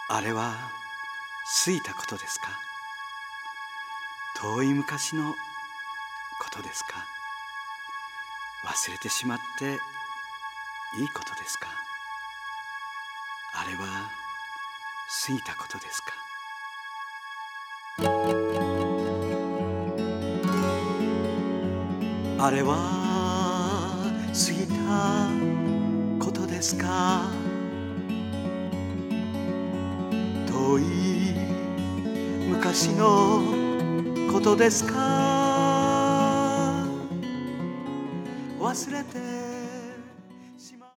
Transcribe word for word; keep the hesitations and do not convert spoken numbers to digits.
あれは過ぎたことですか？遠い昔のことですか？忘れてしまっていいことですか？あれは過ぎたことですか？あれは過ぎたことですか？遠い昔のことですか？忘れて